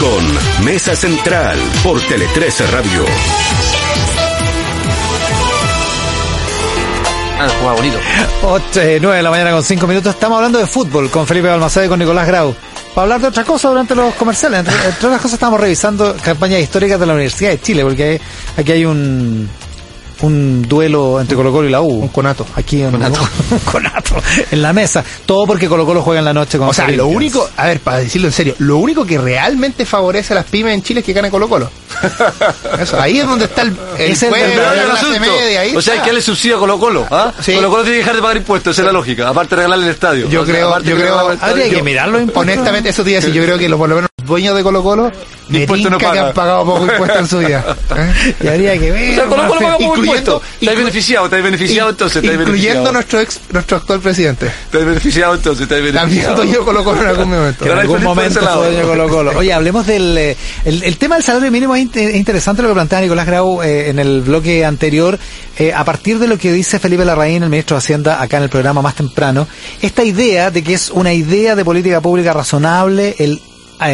con Mesa Central por Tele 13 Radio. Juega bonito. 9 de la mañana con 5 minutos. Estamos hablando de fútbol con Felipe Balmaceda y con Nicolás Grau. Para hablar de otra cosa durante los comerciales. Entre otras cosas estamos revisando campañas históricas de la Universidad de Chile, porque aquí hay un duelo entre Colo-Colo y la U. Un conato. Aquí un conato en la mesa. Todo porque Colo-Colo juega en la noche con O sea, lo único, a ver, para decirlo en serio, lo único que realmente favorece a las pymes en Chile es que gane Colo-Colo. Eso, ahí es donde está el pueblo, la clase media. Ahí o sea, hay que darle subsidio a Colo-Colo. ¿Ah? Sí. Colo-Colo tiene que dejar de pagar impuestos, esa es la lógica. Aparte de regalarle el estadio. Yo creo, habría que mirarlo. Honestamente, eso te iba a decir, yo creo que por lo menos los dueños de Colo-Colo me tinca que han pagado poco impuesto en su vida. Y habría que ver. O sea, Colo-Colo paga poco impuesto. Te has beneficiado entonces. Incluyendo nuestro actual presidente. Te has beneficiado entonces, También dueño Colo-Colo en algún momento. En algún momento fue dueño Colo-Colo. Oye, hablemos del el tema del salario mínimo. Es interesante lo que plantea Nicolás Grau en el bloque anterior, a partir de lo que dice Felipe Larraín, el ministro de Hacienda, acá en el programa más temprano, esta idea de que es una idea de política pública razonable el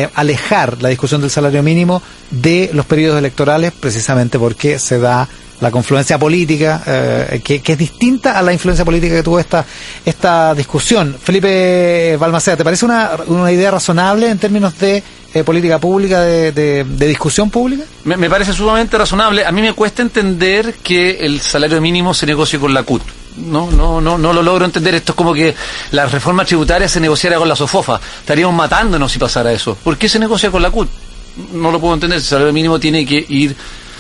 alejar la discusión del salario mínimo de los periodos electorales, precisamente porque se da la confluencia política, que es distinta a la influencia política que tuvo esta discusión. Felipe Balmaceda, ¿te parece una idea razonable en términos de política pública, de discusión pública? Me parece sumamente razonable. A mí me cuesta entender que el salario mínimo se negocie con la CUT. No lo logro entender. Esto es como que la reforma tributaria se negociara con la SOFOFA. Estaríamos matándonos si pasara eso. ¿Por qué se negocia con la CUT? No lo puedo entender. El salario mínimo tiene que ir,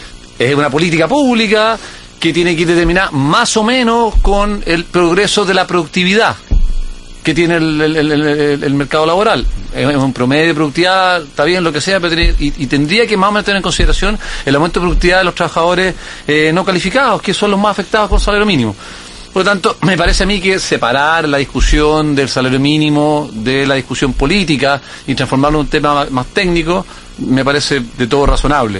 es una política pública que tiene que ir determinada más o menos con el progreso de la productividad que tiene el mercado laboral. Es un promedio de productividad, está bien, lo que sea, pero tendría que más o menos tener en consideración el aumento de productividad de los trabajadores no calificados, que son los más afectados con salario mínimo. Por lo tanto, me parece a mí que separar la discusión del salario mínimo de la discusión política y transformarlo en un tema más técnico, me parece de todo razonable.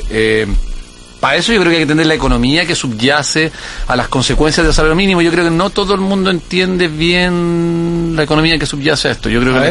Para eso yo creo que hay que entender la economía que subyace a las consecuencias del salario mínimo. Yo creo que no todo el mundo entiende bien la economía que subyace a esto. Yo creo que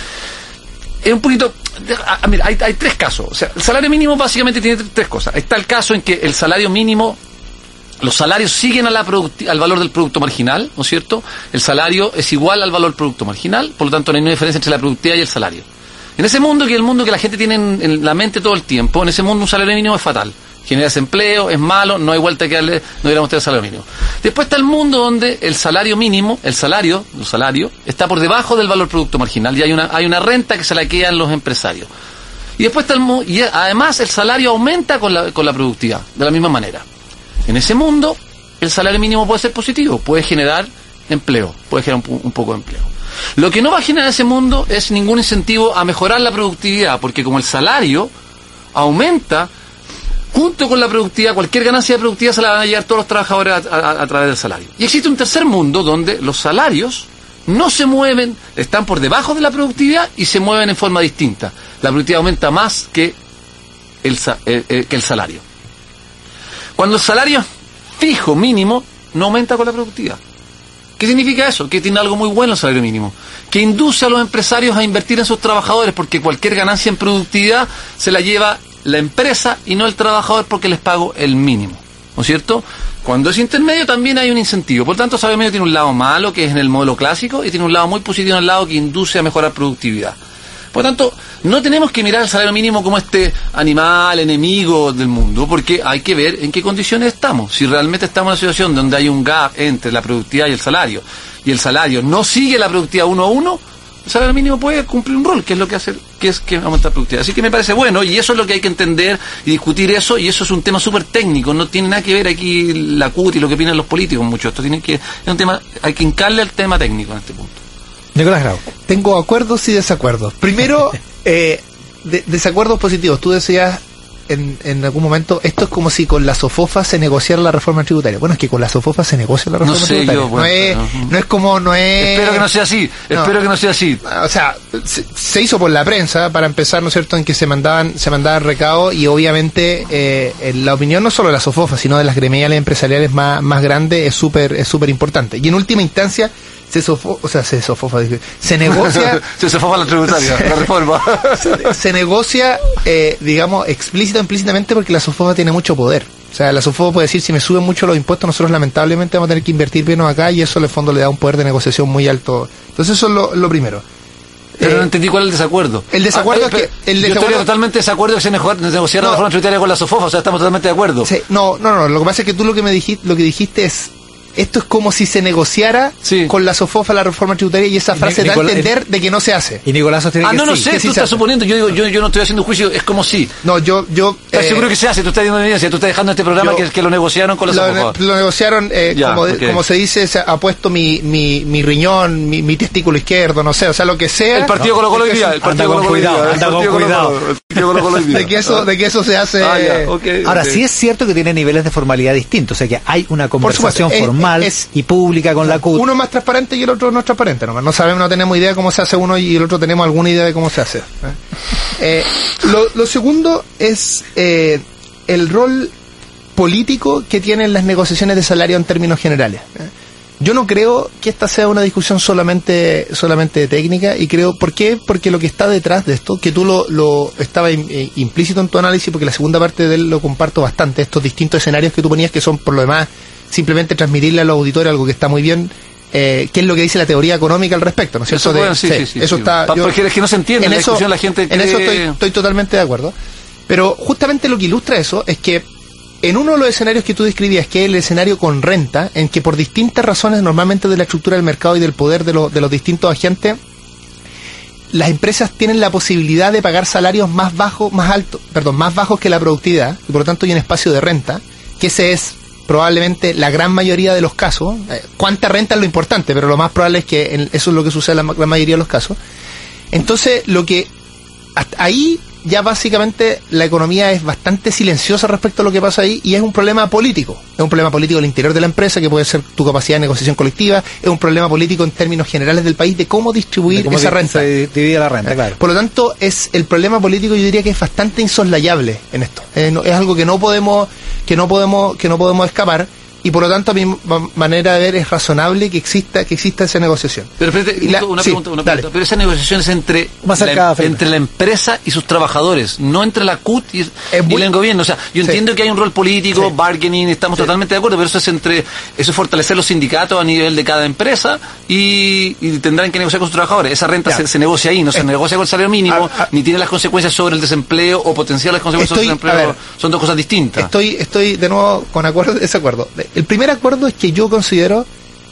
es un poquito... Mira, hay tres casos. O sea, el salario mínimo básicamente tiene tres cosas. Está el caso en que el salario mínimo, los salarios siguen al valor del producto marginal, ¿no es cierto? El salario es igual al valor del producto marginal, por lo tanto no hay una diferencia entre la productividad y el salario. En ese mundo, que es el mundo que la gente tiene en la mente todo el tiempo, en ese mundo un salario mínimo es fatal. Genera desempleo, es malo, no hay vuelta que darle, no deberíamos tener salario mínimo. Después está el mundo donde el salario mínimo, el salario, está por debajo del valor producto marginal y hay una renta que se la quedan los empresarios. Y después está y además el salario aumenta con la productividad, de la misma manera. En ese mundo, el salario mínimo puede ser positivo, puede generar empleo, puede generar un poco de empleo. Lo que no va a generar ese mundo es ningún incentivo a mejorar la productividad, porque como el salario aumenta, junto con la productividad, cualquier ganancia de productividad se la van a llevar todos los trabajadores a través del salario. Y existe un tercer mundo donde los salarios no se mueven, están por debajo de la productividad y se mueven en forma distinta. La productividad aumenta más que el salario. Cuando el salario es fijo, mínimo, no aumenta con la productividad. ¿Qué significa eso? Que tiene algo muy bueno el salario mínimo, que induce a los empresarios a invertir en sus trabajadores, porque cualquier ganancia en productividad se la lleva la empresa y no el trabajador, porque les pago el mínimo, ¿no es cierto? Cuando es intermedio también hay un incentivo. Por tanto, el salario mínimo tiene un lado malo, que es en el modelo clásico, y tiene un lado muy positivo en el lado que induce a mejorar productividad. Por tanto, no tenemos que mirar el salario mínimo como este animal enemigo del mundo, porque hay que ver en qué condiciones estamos. Si realmente estamos en una situación donde hay un gap entre la productividad y el salario no sigue la productividad 1 a 1, el salario mínimo puede cumplir un rol, que es lo que hace, que aumentar la productividad. Así que me parece bueno, y eso es lo que hay que entender y discutir eso, y eso es un tema súper técnico, no tiene nada que ver aquí la CUT y lo que opinan los políticos mucho. Esto es un tema, hay que hincarle al tema técnico en este punto. Nicolás Grau. Tengo acuerdos y desacuerdos. Primero, desacuerdos positivos. Tú decías en algún momento, esto es como si con la SOFOFA se negociara la reforma tributaria. Bueno, es que con la SOFOFA se negocia la reforma tributaria. Espero que no sea así. Espero que no sea así. O sea, se hizo por la prensa, para empezar, ¿no es cierto?, en que se mandaban recados, y obviamente la opinión no solo de la SOFOFA, sino de las gremiales empresariales más grandes es súper importante. Y en última instancia, se negocia se sofofa la tributaria, la reforma. se negocia, digamos, explícita o implícitamente, porque la SOFOFA tiene mucho poder. O sea, la SOFOFA puede decir, si me suben mucho los impuestos, nosotros lamentablemente vamos a tener que invertir menos acá, y eso en el fondo le da un poder de negociación muy alto. Entonces eso es lo primero. Pero no entendí cuál es el desacuerdo. El desacuerdo es que... yo estoy totalmente de desacuerdo que se negociara la reforma tributaria con la SOFOFA, o sea, estamos totalmente de acuerdo. Sí, no, lo que pasa es que tú lo que dijiste es... Esto es como si se negociara con la SOFOFA la reforma tributaria, y esa frase da a entender de que no se hace. Y Nicolás sostiene que no sí, sé, que tú estás suponiendo, yo digo, yo no estoy haciendo un juicio, es como si. No, yo ¿Estás seguro que se hace? Tú estás dando evidencia, tú estás dejando este programa que lo negociaron con la SOFOFA. Lo negociaron, como se dice, se ha puesto mi riñón, mi testículo izquierdo, no sé, o sea, lo que sea. El partido Colo Colo hoy día, anda con cuidado. De que eso se hace. Ahora, sí es cierto que tiene niveles de formalidad distintos, o sea que hay una conversación formal y pública con la CUT. Uno es más transparente y el otro no es transparente, no sabemos, no tenemos idea de cómo se hace uno, y el otro tenemos alguna idea de cómo se hace. Lo segundo es el rol político que tienen las negociaciones de salario en términos generales. Yo no creo que esta sea una discusión solamente técnica, y creo, ¿por qué? Porque lo que está detrás de esto, que tú lo estaba implícito en tu análisis, porque la segunda parte de él lo comparto bastante, estos distintos escenarios que tú ponías, que son por lo demás simplemente transmitirle a los auditores algo que está muy bien, qué es lo que dice la teoría económica al respecto, ¿no es cierto? Eso está... Porque es que no se entiende, en la discusión la gente cree... En eso estoy totalmente de acuerdo, pero justamente lo que ilustra eso es que en uno de los escenarios que tú describías, que es el escenario con renta, en que por distintas razones, normalmente de la estructura del mercado y del poder de los distintos agentes, las empresas tienen la posibilidad de pagar salarios más bajos que la productividad, y por lo tanto hay un espacio de renta, que ese es probablemente la gran mayoría de los casos. Cuánta renta es lo importante, pero lo más probable es que eso es lo que sucede en la gran mayoría de los casos. Entonces, hasta ahí ya básicamente la economía es bastante silenciosa respecto a lo que pasa ahí, y es un problema político. Es un problema político al interior de la empresa, que puede ser tu capacidad de negociación colectiva, es un problema político en términos generales del país, de cómo distribuir esa renta. Se divide la renta, claro. Por lo tanto, es el problema político, yo diría que es bastante insoslayable en esto. Es algo que no podemos escapar, y por lo tanto a mi manera de ver es razonable que exista esa negociación. Pero espérate, una pregunta. Pero esa negociación es entre la empresa y sus trabajadores, no entre la CUT y el gobierno. O sea, yo entiendo que hay un rol político, bargaining, estamos totalmente de acuerdo, pero eso es fortalecer los sindicatos a nivel de cada empresa, y tendrán que negociar con sus trabajadores. Esa renta se negocia ahí, no se negocia con el salario mínimo, ni tiene las consecuencias sobre el desempleo o potenciales consecuencias sobre el desempleo. Son dos cosas distintas. Estoy de nuevo con acuerdo, desacuerdo. El primer acuerdo es que yo considero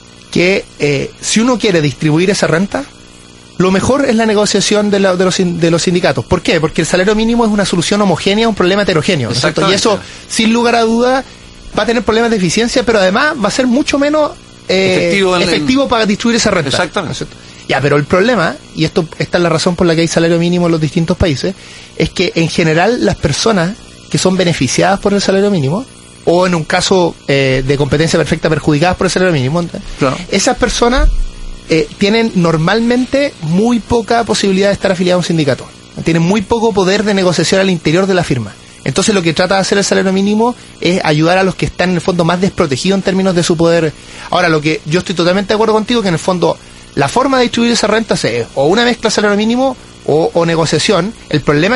que si uno quiere distribuir esa renta, lo mejor es la negociación de los sindicatos. ¿Por qué? Porque el salario mínimo es una solución homogénea a un problema heterogéneo, ¿no es cierto? Y eso, sin lugar a duda, va a tener problemas de eficiencia, pero además va a ser mucho menos efectivo para distribuir esa renta. Exactamente. Ya, pero el problema, y esta es la razón por la que hay salario mínimo en los distintos países, es que en general las personas que son beneficiadas por el salario mínimo, o en un caso de competencia perfecta perjudicadas por el salario mínimo, claro, esas personas tienen normalmente muy poca posibilidad de estar afiliadas a un sindicato, tienen muy poco poder de negociación al interior de la firma. Entonces lo que trata de hacer el salario mínimo es ayudar a los que están en el fondo más desprotegidos en términos de su poder. Ahora, lo que yo estoy totalmente de acuerdo contigo, que en el fondo la forma de distribuir esa renta es o una mezcla de salario mínimo o negociación. El problema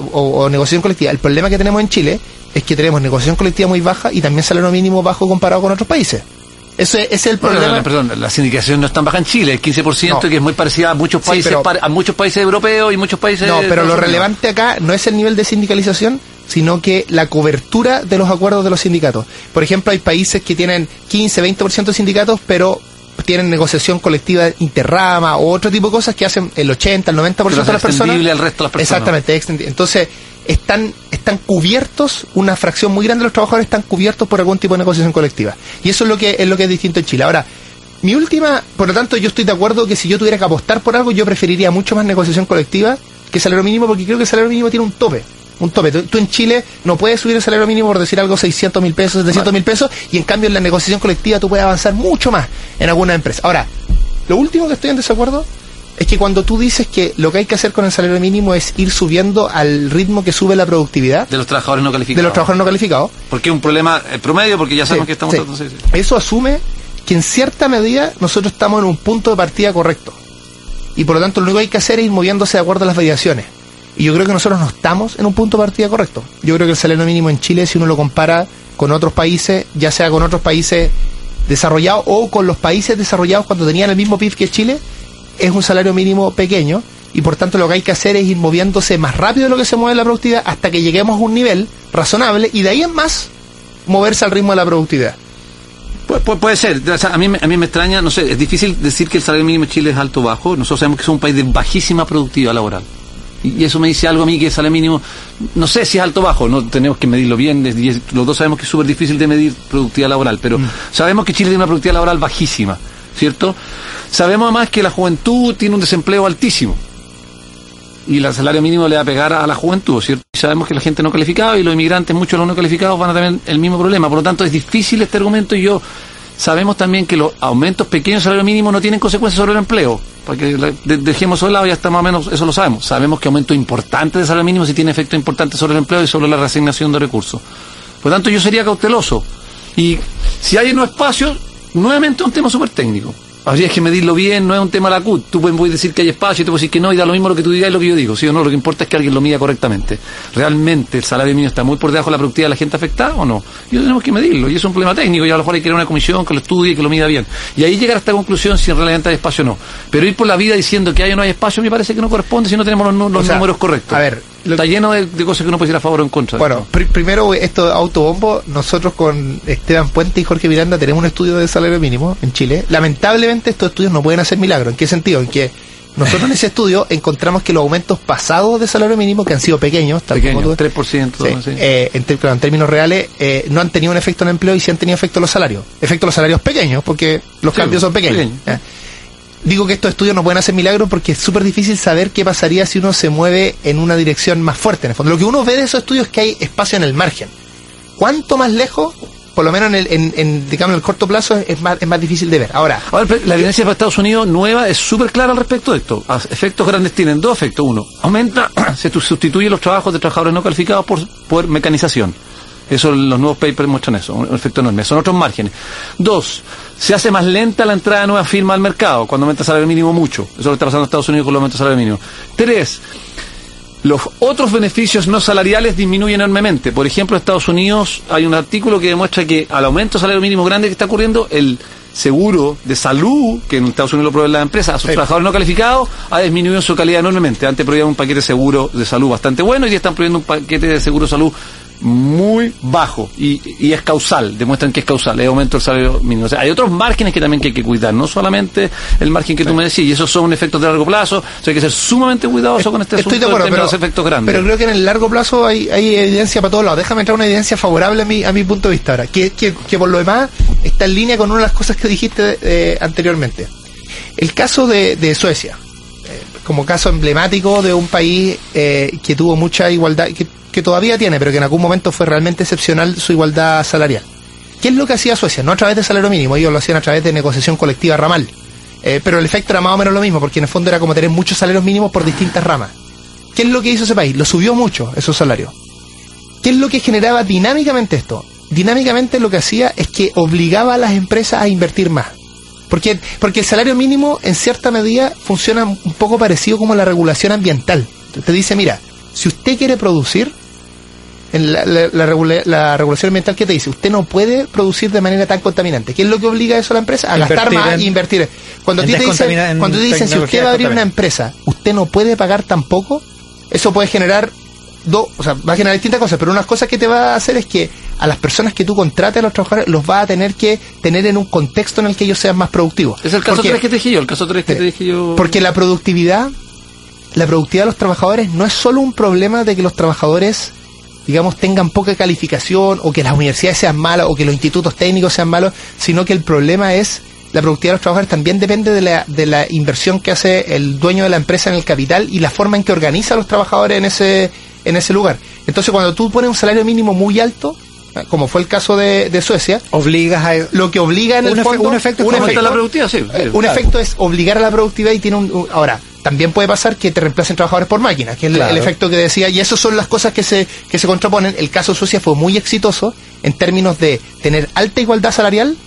o negociación colectiva. El problema que tenemos en Chile es que tenemos negociación colectiva muy baja y también salario mínimo bajo comparado con otros países. Ese es el problema. Perdón, la sindicación no es tan baja en Chile, el 15%, que es muy parecida a muchos países, a muchos países europeos y muchos países... No, pero lo relevante acá no es el nivel de sindicalización, sino que la cobertura de los acuerdos de los sindicatos. Por ejemplo, hay países que tienen 15-20% de sindicatos, pero tienen negociación colectiva interrama o otro tipo de cosas que hacen el 80, el 90% de las personas. Al resto de las personas. Exactamente. Entonces, están cubiertos, una fracción muy grande de los trabajadores están cubiertos por algún tipo de negociación colectiva. Y eso es lo que es distinto en Chile. Ahora, por lo tanto, yo estoy de acuerdo que si yo tuviera que apostar por algo, yo preferiría mucho más negociación colectiva que salario mínimo, porque creo que el salario mínimo tiene un tope. Tú en Chile no puedes subir el salario mínimo, por decir algo, 600.000 pesos, 700.000 pesos, y en cambio en la negociación colectiva tú puedes avanzar mucho más en alguna empresa. Ahora, lo último que estoy en desacuerdo es que cuando tú dices que lo que hay que hacer con el salario mínimo es ir subiendo al ritmo que sube la productividad de los trabajadores no calificados. Porque es un problema promedio, porque ya sabemos que estamos... Eso asume que en cierta medida nosotros estamos en un punto de partida correcto. Y por lo tanto lo único que hay que hacer es ir moviéndose de acuerdo a las variaciones. Y yo creo que nosotros no estamos en un punto de partida correcto. Yo creo que el salario mínimo en Chile, si uno lo compara con otros países, ya sea con otros países desarrollados o con los países desarrollados cuando tenían el mismo PIB que Chile, es un salario mínimo pequeño. Y por tanto lo que hay que hacer es ir moviéndose más rápido de lo que se mueve la productividad hasta que lleguemos a un nivel razonable y de ahí en más moverse al ritmo de la productividad. Puede ser. O sea, a mí me extraña, no sé, es difícil decir que el salario mínimo en Chile es alto o bajo. Nosotros sabemos que es un país de bajísima productividad laboral. Y eso me dice algo a mí, que el salario mínimo, no sé si es alto o bajo, no tenemos que medirlo bien, los dos sabemos que es súper difícil de medir productividad laboral, pero sabemos que Chile tiene una productividad laboral bajísima, ¿cierto? Sabemos además que la juventud tiene un desempleo altísimo. Y el salario mínimo le va a pegar a la juventud, ¿cierto? Y sabemos que la gente no calificada y los inmigrantes, muchos de los no calificados, van a tener el mismo problema. Por lo tanto, es difícil este argumento y sabemos también que los aumentos pequeños de salario mínimo no tienen consecuencias sobre el empleo. Porque dejemos eso de lado, ya está más o menos, eso lo sabemos. Sabemos que aumentos importantes de salario mínimo sí tiene efecto importante sobre el empleo y sobre la reasignación de recursos. Por lo tanto, yo sería cauteloso. Y si hay unos espacios, nuevamente un tema súper técnico. Habría que medirlo bien, no es un tema de la CUT. Tú puedes decir que hay espacio, y tú puedes decir que no, y da lo mismo lo que tú digas y lo que yo digo, ¿sí o no? Lo que importa es que alguien lo mida correctamente. ¿Realmente el salario mínimo está muy por debajo de la productividad de la gente afectada o no? Y eso tenemos que medirlo, y es un problema técnico, y a lo mejor hay que crear una comisión que lo estudie y que lo mida bien. Y ahí llegar a esta conclusión si realmente hay espacio o no. Pero ir por la vida diciendo que hay o no hay espacio me parece que no corresponde si no tenemos los números correctos. A ver, está lleno de cosas que uno puede ir a favor o en contra. Bueno, primero, esto de autobombo, nosotros con Esteban Puente y Jorge Miranda tenemos un estudio de salario mínimo en Chile. Lamentablemente estos estudios no pueden hacer milagros. ¿En qué sentido? En que nosotros en ese estudio encontramos que los aumentos pasados de salario mínimo, que han sido pequeños, tal como tú, 3%, sí, en términos reales, no han tenido un efecto en el empleo y sí han tenido efecto en los salarios. Efecto en los salarios pequeños, porque los cambios son pequeños. Digo que estos estudios no pueden hacer milagros porque es súper difícil saber qué pasaría si uno se mueve en una dirección más fuerte. En el fondo, lo que uno ve de esos estudios es que hay espacio en el margen. ¿Cuánto más lejos? Por lo menos digamos, en el corto plazo es más difícil de ver. Ahora, la evidencia para Estados Unidos nueva es súper clara al respecto de esto. Efectos grandes tienen dos efectos. Uno, se sustituye los trabajos de trabajadores no calificados por mecanización. Eso, los nuevos papers muestran eso, un efecto enorme. Son otros márgenes. Dos, se hace más lenta la entrada de nuevas firmas al mercado cuando aumenta el salario mínimo mucho. Eso lo está pasando en Estados Unidos con el aumento del salario mínimo. Tres, los otros beneficios no salariales disminuyen enormemente. Por ejemplo, en Estados Unidos hay un artículo que demuestra que al aumento del salario mínimo grande que está ocurriendo, el seguro de salud, que en Estados Unidos lo provee la empresa, a sus trabajadores no calificados, ha disminuido su calidad enormemente. Antes proveían un paquete de seguro de salud bastante bueno y ya están proveyendo un paquete de seguro de salud muy bajo y es causal, demuestran que es causal, es aumento del salario mínimo. O sea, hay otros márgenes que también hay que cuidar, no solamente el margen que tú me decís, y esos son efectos de largo plazo, o sea, hay que ser sumamente cuidadoso con este asunto de acuerdo, pero, los efectos grandes. Pero creo que en el largo plazo hay evidencia para todos lados. Déjame entrar una evidencia favorable a mi punto de vista ahora, que por lo demás está en línea con una de las cosas que dijiste anteriormente. El caso de Suecia, como caso emblemático de un país que tuvo mucha igualdad, que todavía tiene, pero que en algún momento fue realmente excepcional su igualdad salarial. ¿Qué es lo que hacía Suecia? No a través de salario mínimo, ellos lo hacían a través de negociación colectiva ramal. Pero el efecto era más o menos lo mismo, porque en el fondo era como tener muchos salarios mínimos por distintas ramas. ¿Qué es lo que hizo ese país? Lo subió mucho, esos salarios. ¿Qué es lo que generaba dinámicamente esto? Dinámicamente lo que hacía es que obligaba a las empresas a invertir más. Porque el salario mínimo, en cierta medida, funciona un poco parecido como la regulación ambiental. Te dice, mira, si usted quiere producir, en la regulación ambiental, ¿qué te dice? Usted no puede producir de manera tan contaminante. ¿Qué es lo que obliga a eso a la empresa? A gastar más e invertir. Cuando te dicen, si usted va a abrir una empresa, usted no puede pagar tan poco, eso puede generar va a generar distintas cosas, pero unas cosas que te va a hacer es que a las personas que tú contrates, a los trabajadores, los va a tener que tener en un contexto en el que ellos sean más productivos. Es el caso 3 que te dije yo, Porque la productividad de los trabajadores no es solo un problema de que los trabajadores, digamos, tengan poca calificación, o que las universidades sean malas, o que los institutos técnicos sean malos, sino que el problema es la productividad de los trabajadores también depende de la inversión que hace el dueño de la empresa en el capital y la forma en que organiza a los trabajadores en ese lugar. Entonces, cuando tú pones un salario mínimo muy alto, como fue el caso de Suecia, obligas a lo que obliga en el fondo un efecto la productividad, sí. Un efecto es obligar a la productividad y tiene ahora también puede pasar que te reemplacen trabajadores por máquinas, que es el efecto que decía, y esas son las cosas que se contraponen. El caso de Suecia fue muy exitoso en términos de tener alta igualdad salarial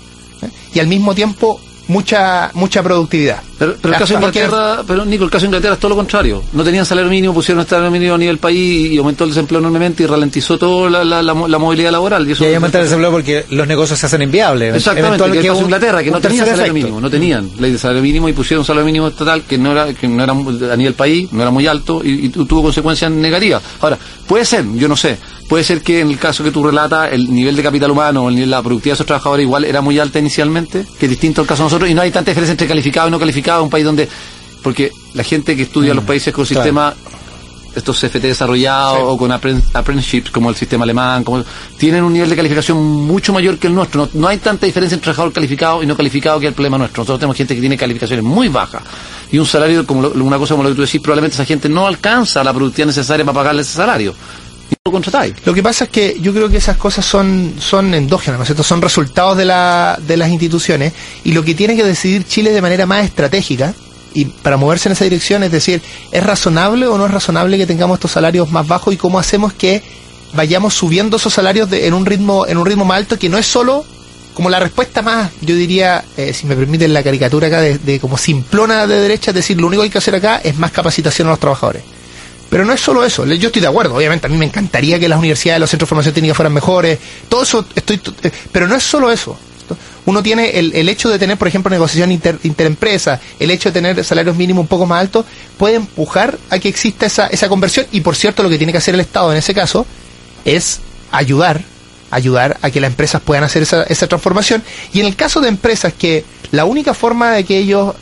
y al mismo tiempo mucha productividad. Pero el caso de Inglaterra, Nico, el caso de Inglaterra es todo lo contrario. No tenían salario mínimo, pusieron el salario mínimo a nivel país y aumentó el desempleo enormemente y ralentizó toda la movilidad laboral. Y ahí aumenta el desempleo porque los negocios se hacen inviables. Exactamente, que el caso de Inglaterra, que no tenían salario mínimo, no tenían ley de salario mínimo y pusieron un salario mínimo estatal que no era a nivel país, no era muy alto y tuvo consecuencias negativas. Ahora, puede ser, yo no sé, puede ser que en el caso que tú relatas, el nivel de capital humano, el nivel de la productividad de esos trabajadores igual era muy alta inicialmente, que es distinto al caso de nosotros, y no hay tanta diferencia entre calificado y no calificado, un país donde, porque la gente que estudia los países con sistema, estos CFT desarrollados o con apprenticeships como el sistema alemán, tienen un nivel de calificación mucho mayor que el nuestro. No hay tanta diferencia entre trabajador calificado y no calificado, que es el problema nuestro. Nosotros tenemos gente que tiene calificaciones muy bajas y un salario, una cosa como lo que tú decís, probablemente esa gente no alcanza la productividad necesaria para pagarle ese salario. Lo contratáis. Lo que pasa es que yo creo que esas cosas son endógenas, ¿no es cierto? Son resultados de las instituciones, y lo que tiene que decidir Chile de manera más estratégica y para moverse en esa dirección, es decir, ¿es razonable o no es razonable que tengamos estos salarios más bajos y cómo hacemos que vayamos subiendo esos salarios en un ritmo más alto, que no es solo como la respuesta más, yo diría, si me permiten la caricatura acá, de como simplona de derecha, es decir, lo único que hay que hacer acá es más capacitación a los trabajadores. Pero no es solo eso, yo estoy de acuerdo, obviamente a mí me encantaría que las universidades, los centros de formación técnica fueran mejores, todo eso pero no es solo eso. Uno tiene el hecho de tener, por ejemplo, negociación interempresa, el hecho de tener salarios mínimos un poco más altos, puede empujar a que exista esa conversión, y por cierto lo que tiene que hacer el Estado en ese caso es ayudar a que las empresas puedan hacer esa transformación, y en el caso de empresas que la única forma de que ellos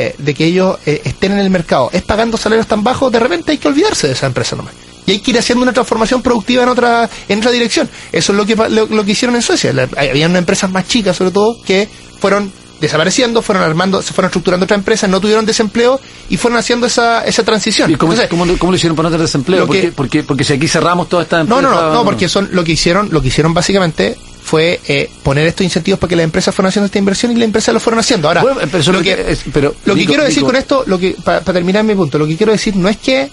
estén en el mercado es pagando salarios tan bajos, de repente hay que olvidarse de esa empresa nomás. Y hay que ir haciendo una transformación productiva en otra dirección. Eso es lo que hicieron en Suecia. Había unas empresas más chicas, sobre todo, que fueron desapareciendo, fueron armando, se fueron estructurando otras empresas, no tuvieron desempleo y fueron haciendo esa transición. ¿Y cómo lo hicieron para no tener desempleo? Porque si aquí cerramos toda esta empresa... No, porque lo que hicieron básicamente fue poner estos incentivos para que las empresas fueran haciendo esta inversión, y las empresas lo fueron haciendo. Ahora, bueno, lo que quiero decir con esto, para terminar mi punto, lo que quiero decir no es que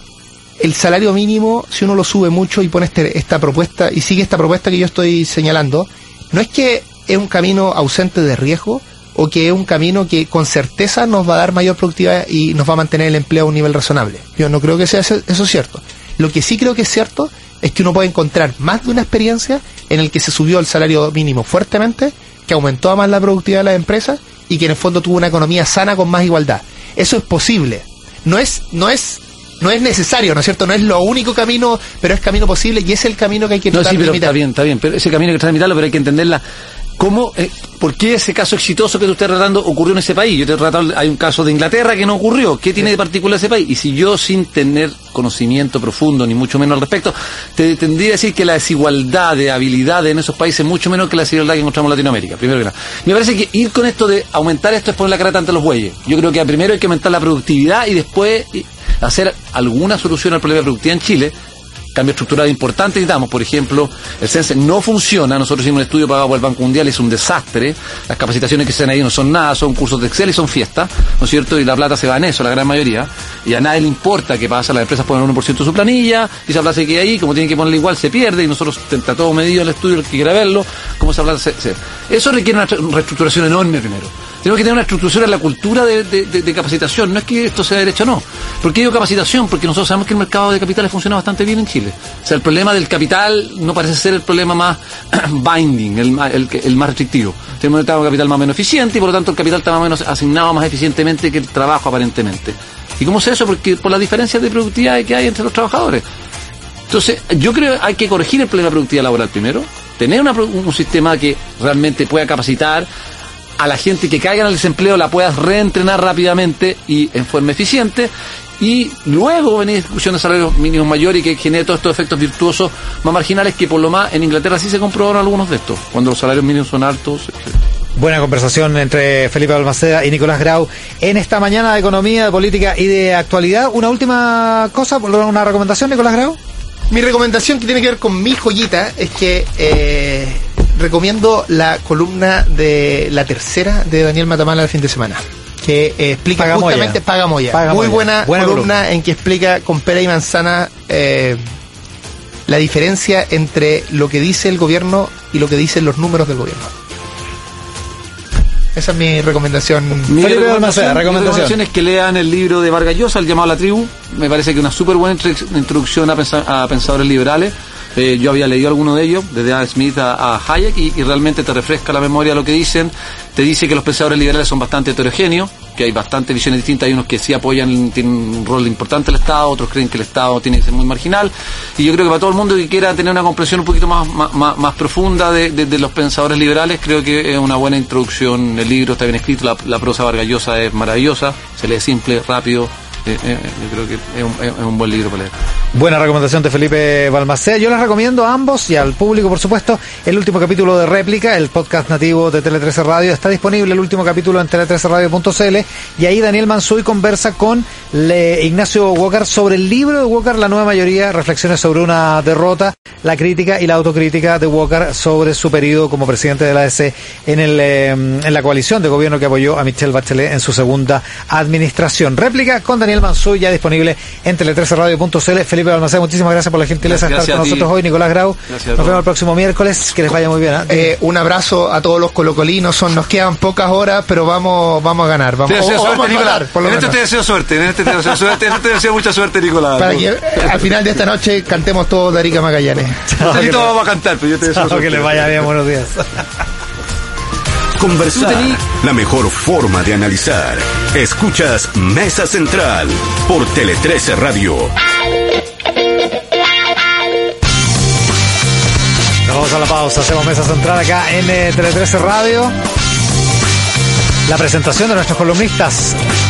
el salario mínimo, si uno lo sube mucho y pone esta propuesta y sigue esta propuesta que yo estoy señalando, no es que es un camino ausente de riesgo, o que es un camino que con certeza nos va a dar mayor productividad y nos va a mantener el empleo a un nivel razonable. Yo no creo que sea eso cierto. Lo que sí creo que es cierto es que uno puede encontrar más de una experiencia en el que se subió el salario mínimo fuertemente, que aumentó más la productividad de las empresas y que en el fondo tuvo una economía sana con más igualdad. Eso es posible. No es necesario, ¿no es cierto? No es lo único camino, pero es camino posible, y es el camino que hay que tratar de imitar. Está bien, pero ese camino hay que tratar de imitarlo, pero hay que entenderla. ¿Por qué ese caso exitoso que tú estás relatando ocurrió en ese país? Yo te he relatado, hay un caso de Inglaterra que no ocurrió. ¿Qué tiene de particular ese país? Y si yo, sin tener conocimiento profundo, ni mucho menos al respecto, te tendría que decir que la desigualdad de habilidades en esos países es mucho menor que la desigualdad que encontramos en Latinoamérica, primero que nada. Me parece que ir con esto de aumentar esto es poner la carata ante los bueyes. Yo creo que primero hay que aumentar la productividad y después hacer alguna solución al problema de productividad en Chile. Cambio estructural importante necesitamos. Por ejemplo, el CENSE no funciona. Nosotros hicimos un estudio pagado por el Banco Mundial, es un desastre. Las capacitaciones que se dan ahí no son nada, son cursos de Excel y son fiestas, ¿no es cierto? Y la plata se va en eso, la gran mayoría. Y a nadie le importa qué pasa, las empresas ponen 1% de su planilla, y esa plata se queda ahí, como tienen que ponerle igual, se pierde, y nosotros está todo medido en el estudio, el que quiera verlo, cómo esa plata se... Eso requiere una reestructuración enorme primero. Tenemos que tener una estructura en la cultura de capacitación. No es que esto sea derecho o no. ¿Por qué digo capacitación? Porque nosotros sabemos que el mercado de capitales funciona bastante bien en Chile. O sea, el problema del capital no parece ser el problema más binding, el más restrictivo. Tenemos un mercado de capital más o menos eficiente, y por lo tanto el capital está más o menos asignado más eficientemente que el trabajo, aparentemente. ¿Y cómo es eso? Porque por las diferencias de productividad que hay entre los trabajadores. Entonces, yo creo que hay que corregir el problema de productividad laboral primero, tener un sistema que realmente pueda capacitar a la gente que caiga en el desempleo, la puedas reentrenar rápidamente y en forma eficiente, y luego venir discusión de salarios mínimos mayores y que genere todos estos efectos virtuosos más marginales, que por lo más en Inglaterra sí se comprobaron algunos de estos, cuando los salarios mínimos son altos, etc. Buena conversación entre Felipe Balmaceda y Nicolás Grau en esta mañana de economía, de política y de actualidad. Una última cosa, una recomendación, Nicolás Grau. Mi recomendación, que tiene que ver con mi joyita, es que recomiendo la columna de La Tercera de Daniel Matamala del fin de semana, que explica Pagamoya. justamente Pagamoya. Muy buena columna en que explica con pera y manzana la diferencia entre lo que dice el gobierno y lo que dicen los números del gobierno. Esa es mi recomendación. Felipe Balmaceda, Mi recomendación es que lean el libro de Vargas Llosa, El llamado a la tribu. Me parece que es una súper buena introducción a pensadores liberales. Yo había leído alguno de ellos, desde Adam Smith a Hayek, y realmente te refresca la memoria lo que dicen. Te dice que los pensadores liberales son bastante heterogéneos, que hay bastantes visiones distintas. Hay unos que sí apoyan, tienen un rol importante el Estado, otros creen que el Estado tiene que ser muy marginal. Y yo creo que para todo el mundo que quiera tener una comprensión un poquito más profunda de los pensadores liberales, creo que es una buena introducción. El libro está bien escrito, la prosa Vargas Llosa es maravillosa, se lee simple, rápido. Yo creo que es un buen libro para leer. Buena recomendación de Felipe Balmaceda. Yo les recomiendo a ambos y al público, por supuesto, el último capítulo de Réplica, el podcast nativo de Tele 13 Radio. Está disponible el último capítulo en tele13radio.cl, y ahí Daniel Mansuy conversa con Ignacio Walker sobre el libro de Walker, La Nueva Mayoría, reflexiones sobre una derrota, la crítica y la autocrítica de Walker sobre su periodo como presidente de la ADC en la coalición de gobierno que apoyó a Michelle Bachelet en su segunda administración. Réplica con Daniel Mansuy, ya disponible en tele13radio.cl. Felipe Balmaceda, muchísimas gracias por la gentileza de estar con nosotros hoy. Nicolás Grau, nos vemos el próximo miércoles. Que les vaya muy bien. Un abrazo a todos los colocolinos. Nos quedan pocas horas, pero vamos a ganar. Te deseo suerte, Nicolás. En este te deseo suerte. En este te deseo mucha suerte, Nicolás. Para que al final de esta noche cantemos todos de Arica Magallanes. Nosotros vamos a cantar, pero yo te deseo suerte. Que les vaya bien, buenos días. Conversar, la mejor forma de analizar. Escuchas Mesa Central por Tele 13 Radio. Nos vamos a la pausa, hacemos Mesa Central acá en Tele 13 Radio. La presentación de nuestros columnistas.